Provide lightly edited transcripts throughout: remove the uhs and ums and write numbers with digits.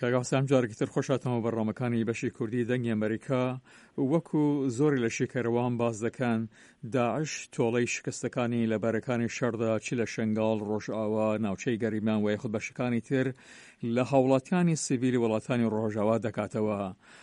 کاگاسام جارێکی تر خۆشاتەوە بەڕامەکانی بەشی کوردی دەنگی ئەمریکا وەکو زۆری لە شیکەرەوەان باز دەکەن داعش تۆڵەی شکستەکانی لە بەرەکانی شەڕدا چی لە شنگاڵ ڕۆژئاوا ناوچەی گەریمان و یەخود بەشەکانی تر لە هاوڵاتیانی سیڤیلی وڵاتانی ڕۆژئاوا دەکاتەوە.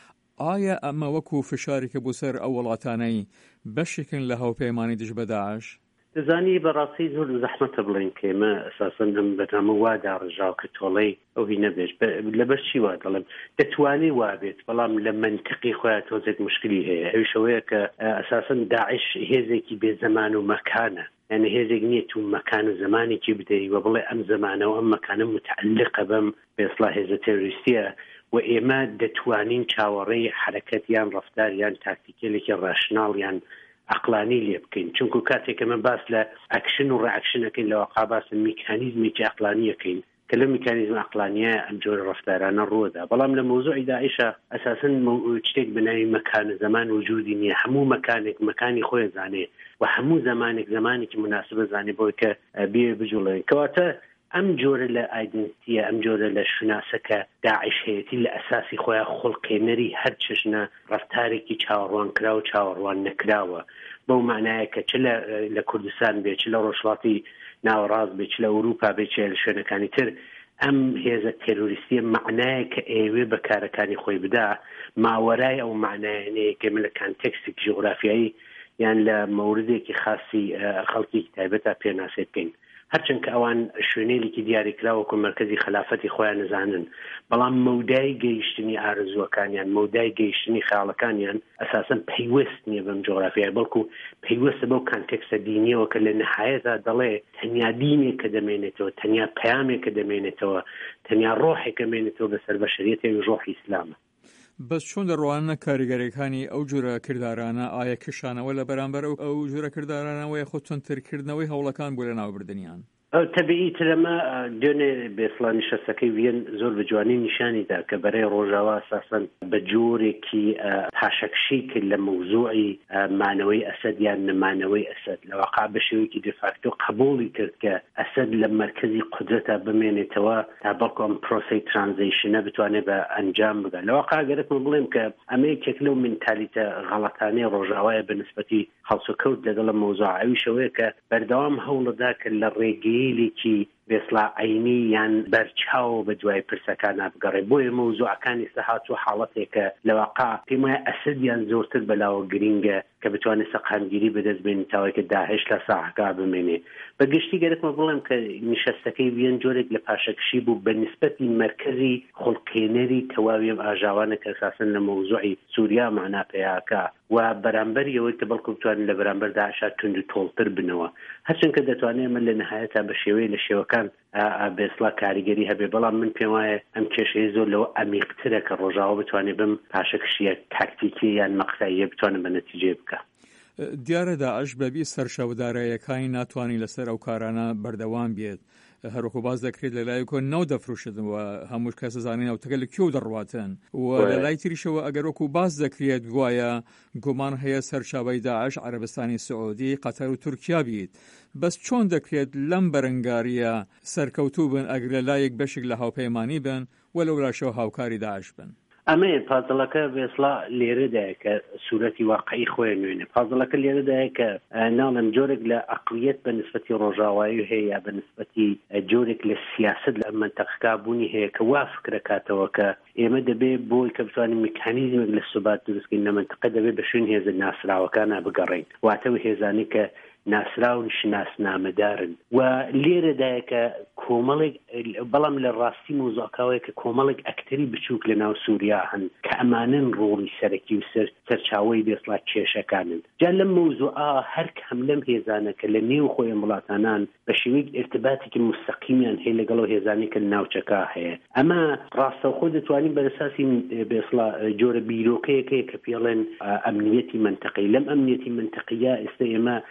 ئایا ئەمە وەکو فشارێکە بۆ سەر ئەو وڵاتانەی بەشێکن لە هاوپەیمانی دژ بە داعش؟ دەزانی بەڕاستی زۆر زەحمەتە بڵێن کێمە ئەساسەن ئەم بەنامە وا داڕژاو کە تۆڵەی ئەوی نەبێت لەبەر چی وا دەڵێم دەتوانێت وابێت بەڵام لە منتقی خۆیان تۆزێک مشکلی هەیە ئەوی شەوەیە کە ئەساسەن داعش هێزێکی بێ زەمان و مەکانە یعنی هێزێک نییە تو مەکان و زمانێکی بدەی وە بڵێ ئەم زەمانەوە ئەم مەکانە متعلقە بەم بێسڵا هێزە تێروریستیە و ئێمە دەتوانین چاوەڕێی حرەکەت یان ڕەفتار یان تاکتیکێکی ڕاشناڵ یان عقلانی لێ بکەین چونکو کاتێک ئەمە باس لە ئەکشن و ڕەکشنەکەین لە واقع باس میکانیزمێکی عقلانیەکەین کە لە میکانیزم عقلانیە ئەم جۆرە ڕەفتارانە ڕووەدا بەڵام لە مۆزوعی داعشە ئەساساً شتێک بناوی مەکان زەمان وجودی نییە هەموو مەکانێک مەکانی خۆی زانێ و هەموو زمانێک زمانێکی مناسبە زانێ بۆی کە بێ بجوڵێن کەواتە ئەم جۆرە لە ئایدنتیە ئەم جۆرە لە شوناسەکە داعش هەیەتی لە ئەساسی خۆیان خوڵقێنەری هەر چشنە ڕەفتارێکی چاوەڕوان کرا و چاوەڕوان نەکراوە بەو معنایە کە چ لە کوردستان بێ چ لە ڕۆژهەڵاتی ناوەڕاست بێ چ لە ئەوروپا بێ چ لە شوێنەکانی تر ئەم هێزە تێروریستیە معنایە کە ئێوێ بەکارەکانی خۆی بدا ماوەرای ئەو معنایانەیە کە من لە کانتێکستی جغرافیایی یان لە مەوردێکی خاصی خەڵکی تایبەتە پێناسێ بکەین هەرچەند کە ئەوان شوێنێکی دیاریکراوەکو مرکزی خلافەتی خۆیان نزانن بەڵام مەودای گەیشتنی ئارزووەکانیان مەودای گەیشتنی خاڵەکانیان ئەساساً پەیوەست نییە بەم جغرافیای بەڵکو پەیوەستە بەو کانتێکسە دینیەوە کە لە نەهایەتدا دەڵێ تەنیا دینێک کە دەمێنێتەوە تەنیا پەیامێک کە دەمێنێتەوە تەنیا ڕۆحێک کە دەمێنێتەوە بەسەر بەشەریەتی ڕۆحی ئیسلامە. بەس چۆن دەڕوانە کاریگەریەکانی ئەو جۆرە کردارانە ئایا کشانەوە لە بەرامبەر ئەو جۆرە کردارانەوەی خۆ تۆنترکردنەوەی هەوڵەکان بۆ لە ناوبردنیان؟ تەبیعی ترەمە دوێنێ بێسڵا نیشەستەکەی وێن زۆر بە جوانی نیشانیدا کە بەرەی ڕۆژاوا ئەساساً بە جۆرێکی پاشەکشی کرد لە مەوزوعی مانەوەی ئەسەد یان نەمانەوەی ئەسەد لە واقع بە شێوەیەکی دفاکتۆ قبوڵی کرد کە ئەسەد لە مرکزی قودرەتە بمێنێتەوە تا بەڵکو ئەم پرۆسەی ترانزیشنە بتوانێت بە ئەنجام بدات لە واقع گەرەکمە بڵێم کە ئەمە یەکێک لەو مینتالیتە غەڵەتانەی ڕۆژاوایە بە نسبەتی خەڵسوکەوت لەگەڵ مەوزوعەوی شەوەیە کە بەردەوام هەوڵەدا کە لە ڕێگەیەکی بێسڵا عینی یان بەرچاو بە دوای پرسەکان بگەڕێ بۆیە مەوزوعەکانی سەهات و حاڵەتێکە لە واقع پێم وایە ئەسەدیان زۆرتر بەلاوە گرینگە کە بتوانێت سەقامگیری بەدەست بێنی تاوای کە داعش لە ساحەکە بمێنێ بەگشتی گەرەکمە بڵێم کە نیشەستەکەی وێن جۆرێک لە پاشەکشی بوو بە نسبەتی مرکزی خوڵقێنەری تەواوی ئاژاوانە کە ئەساساً لە مەوزوعی سووریا معنا پێیاکە و بەرامبەریەوەی کە بەڵکو بتوانین لە بەرامبەر داعشا تونند و تۆڵتر بنەوە هەرچەند کە دەتوانێت من لە نەهایەتا بە شێوەیە لە شێوەکان بێسڵا کاریگەری هەبێ بەڵام من پێم وایە ئەم کێشەیە زۆر لەوە ئەمیقترە کە ڕۆژاوا بتوانێت بم پاشەکشیە تاکتیکی یان مەقساییە بتوانم بە نەتیجێ بکە. دیارە داعش بەبی سەرشەودارایەکانی ناتوانانی لەسەر ئەو کارانە بەردەوام بێت هەروەکو باز دەکرێت لە لایەکۆ نەو دەفرۆشتنەوە هەموو کەس زانین ئەوتەکە لە کێو دەڕواتن و لە لای تریشەوە ئەگەر وەکو باز دەکرێت گوایە گومان هەیە سەرچاوەی داعش عەرەبستانی سعودی قەتەر و تورکیا بیت بەس چۆن دەکرێت لەم بەرەنگاریە سەرکەوتوو بن ئەگەر لە لایەک بەشێک لە هاوپەیمانی بن وەلەو لاشەوە هاوکاری داعش بن؟ ئەمەیە پازڵەکە بێسڵا لێرەدایە کە سوورەتی واقعی خۆیان نوێنێ پازڵەکە لێرەدایە کە ناڵم جۆرێک لە عەقلیەت بە نسبەتی ڕۆژاوایی هەیە بە نسبەتی جۆرێک لە سیاست لە منتەقەکە بوونی هەیە کە وا فکرەکاتەوە کە ئێمە دەبێت بۆی کە بتوانین میکانیزمێک لە سوبات دروستکەین لە منتەقە دەبێت بە شوێن هێزە ناسراوەکانە بگەڕین واتەوە هێزانی کە ناسراون شناسنامەدارن و لێرەدایە کە کۆمەڵێک بەڵام لە ڕاستی مۆزوعکاوەیە کە کۆمەڵێک ئەکتەری بچووک لە ناو سووریا هەن کە ئەمانن ڕۆڵی سەرەکی و سەرچاوەی بێسڵا کێشەکانن جا لەم مۆزوعا هەر کەم لەم هێزانە کە لە نێو خۆیان وڵاتانان بە شێوەیەک ارتباطێکی مستەقیمیان هەیە لەگەڵ هێزانی کە ناوچەکە هەیە ئەمە ڕاستەوخۆ دەتوانین بەرەساسی بێسڵا جۆرە بیرۆکەیەکەیە کە پێڵێن ئەمنیەتی منتەقی لەم ئەمنیەتی منتەقیە ئێستا ئێمە لە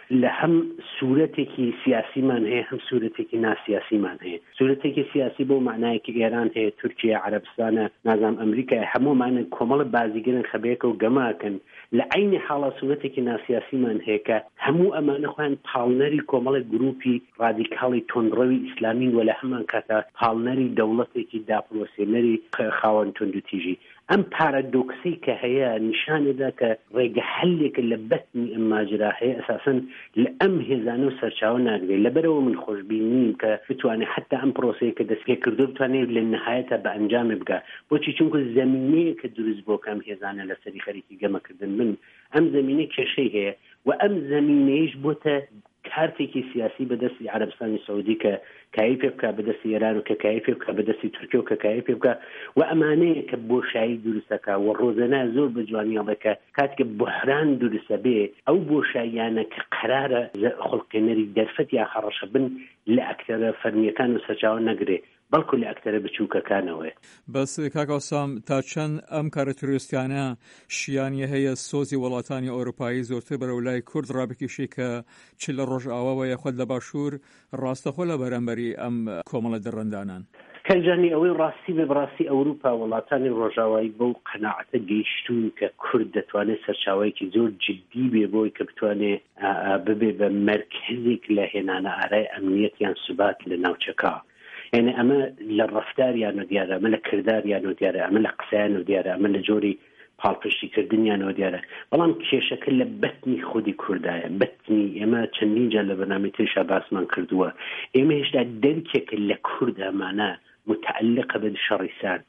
هەم سوورەتێکی سیاسیمان هەیە هەم سوورەتێکی ناسیاسیمان هەیە. سوورەتێکی سیاسی بۆ معنایەکی ئێران هەیە، تورکیا، عەرەبستانە، نازام ئەمریکای هەموومانە کۆمەڵە بازیگرن خەبەیەکە و گەماکەن. لە عینی حاڵە سوورەتێکی ناسیاسیمان هەیە کە هەموو ئەمانە خۆیان پاڵنەری کۆمەڵە گروپی ڕادیکاڵی تۆندڕەوی ئیسلامین و لە هەمان کاتا پاڵنەری دەوڵەتێکی داپرۆسێنەری خاوەن توندوتیژی. ئەم پارادۆکسی کە هەیە نیشانەدا کە ڕێگە حلێکە لە بەتنی ئەم ماجرا هەیە ئەساسەن لە ئەم هێزانە و سەرچاوە ناگرێت. لەبەرەوە من خۆشببینیم کە بتوانێت حتا ئەم پرۆسەیە کە دەست پێکردو بتوانێت لە نهایەتە بە ئەنجامێ بگات. بۆچی؟ چونکە زەمینەیە کە دروست بۆ کەم هێزانە لەسەری خەریکی گەمەکردن من ئەم زەمینە کێشەی هەیە و ئەم زەمینەیەش بۆتە کارتێکی سیاسی بەدەستی عەرەبستانی سعودی کە کایی پێ بکات بەدەستی ئێران و کە کایی پێ بکات بەدەستی تورکیا و کە کایی پێ بکات و ئەمانەیە کە بۆشایی دروستەکە و ڕۆزەنە زۆر بە جوانیاڵەکە کاتکە بوحران دروستە بێ ئەو بۆشاییانە کە قەرارە خڵقێنەری دەرفەت یا خەڕەشە بن لە ئەکتەرە فەرمیەکان و سەرچاوە نەگرێ بەڵکو لە ئەکتەرە بچووکەکانەوەی. بەس کاکەوسام تا چەند ئەم کارە تروریستیانە شیانیە هەیە سۆزی وڵاتانی ئەوروپایی زۆرتر بەرەو لای کورد ڕابکێشی کە چ لە ڕۆژئاواوە یاخود لە باشوور ڕاستەخۆ لە بەرامبەری ئەم کۆمەڵە دڕندانان. کەنجانی ئەوەی ڕاستی بەڕاستی ئەوروپا وڵاتانی ڕۆژاوایی بەو قەناعەتە گەیشتون کە کورد دەتوانێت سەرچاوەیەکی زۆر جددی بێ بۆی کە بتوانێت ببێ بە مەرکزێک لە هێنانە ئارای ئەمنیەتیان سوبات لە ناوچەکە. یعنی ئەمە لە ڕەفتاریان و دیارە، ئەمە لە کرداریان و دیارە، ئەمە لە قسەیان و دیارە، ئەمە لە جۆری پاڵپشتیکردنیانەوە دیارە. بەڵام کێشەکە لە بەتنی خودی کوردایە. بەتنی ئێمە چەندین جار لە بەرنامەی ترشا باسمان کردووە، ئێمە هێشتا دەرکێک لە کورد ئەمانە متعلقە بە شەڕی سارد،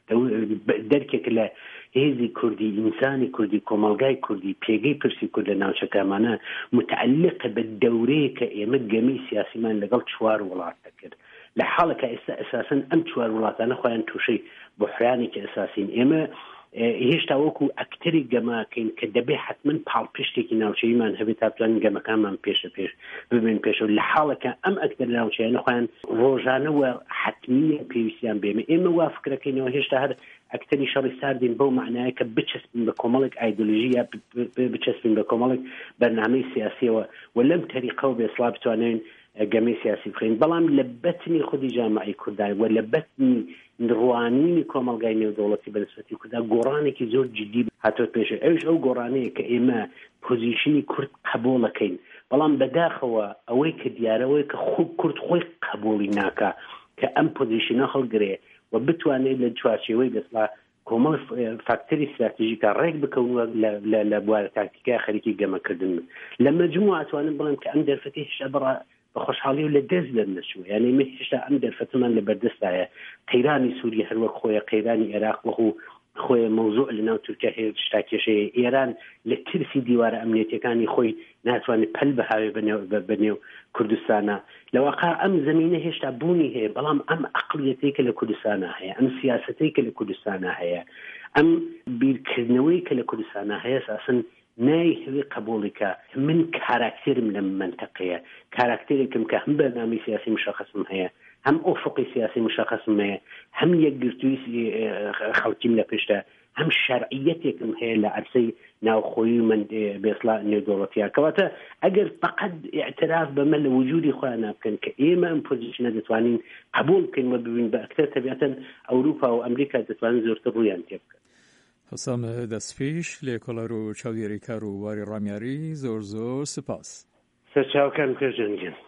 دەرکێک لە هێزی کوردی، ئینسانی کوردی، کۆمەلگای کوردی، پێگەی پرسی کورد لە ناوچەکەمانە متعلقە بە دەورەیە کە ئێمە گەمی سیاسیمان لەگەڵ چوار وڵات دەکرد. لە حاڵەکە ئێستا ئەساسەن ئەم چوار وڵاتانە خۆیان تووشەی بحرانێکی ئەساسین. ئێمە هێشتا وەکو ئەکتەری گەماکەین کە دەبێ حتمما پاڵپشتێکی ناوچەیمان هەبێت تا بتوانین گەمەکانمان پێش ببین پێشەوە. لە حاڵەکە ئەم ئەکتەر ناوچەیانە خۆیان ڕۆژانەوە حتمیە پێویستیان بێمە. ئێمە وا فکرەکەینەوە هێشتا هەر ئەکتەری شەڕی ساردین بەو معنایە کە بچەسبین بە کۆمەڵێک ئایدۆلۆژی یا بچەسبین بە کۆمەڵێک بەرنامەی سیاسیەوە و لەم تەریقەوە بێسڵا بتوانین گەمەی سیاسی بخین. بەڵام لە بەتنی خودی جامعی کوردای و لە بەتنی ڕوانینی کۆمەلگای نێودەوڵەتی بەنسبەتی کورددا گۆڕانێکی زۆر جدی هاتووە پێش. ئەوش ئەو گۆڕانەیە کە ئێمە پۆزیشنی کورد قبوڵەکەین، بەڵام بەداخەوە ئەوەی کە دیارەوەی کە کورد خۆی قبوڵی ناکە کە ئەم پۆزیشنە هەڵگرێ و بتوانێت لە چوارچێوەی دەسڵا کۆمەڵ فاکتەری استراتیژیکە ڕێک بکەون لە بوارە تاکتیکای خەریکی گەمەکردن. لە مەجموع ئەتوانن بڵێن کە ئەم دەرفەتی هێشتا بە خۆشحاڵی و لە دەست دەرنەچووە. یعنی من هێشتا ئەم دەرفەتمان لە بەردەستایە. قەیرانی سووریە هەروەک خۆیە، قەیرانی عێراق وەکو خۆی مەوزوع لەناو تورکیا هەیە شتاکێشەیە. ئێران لە ترسی دیوارە ئەمنیەتەکانی خۆی ناتوانێت پەل بەهاوێ بەنێو کوردستانە. لەواقع ئەم زمینە هێشتا بوونی هەیە، بەڵام ئەم عەقڵیەتەی کە لە کوردستانە هەیە، ئەم سیاسەتەی کە لە کوردستانە هەیە، ئەم بیرکردنەوەی کە لە کوردستانە هەیە ئەساساً نایهوی قبوڵیکە. من کاراکتێرم لە منتەقەیە، کاراکتێرێکم کە هەم بەرنامەی سیاسی مشخصم هەیە، هەم ئۆفقی سیاسی مشخصم هەیە، هەم یەکگرتووی خەڵکیم لە پێشتە، هەم شەرعیەتێکم هەیە لە عەرزەی ناوخۆیی من بێسڵا نێودەوڵەتیە. کەواتە ئەگەر فقط اعتراف بەمە لە وجودی خۆیان نابکەن کە ئێمە ئەم پۆزیشنە دەتوانین قبول بکەین و ببین بە ئەکتەر تەبیعەتەن ئەوروپا و ئەمریکا دەتوانن زۆرتر ڕوویان تێ بکەن. حسام دەستپێش لێکۆڵەر و چاودێریکار و واری ڕامیاری زۆر سپاس. سەرچاوەکان کردن.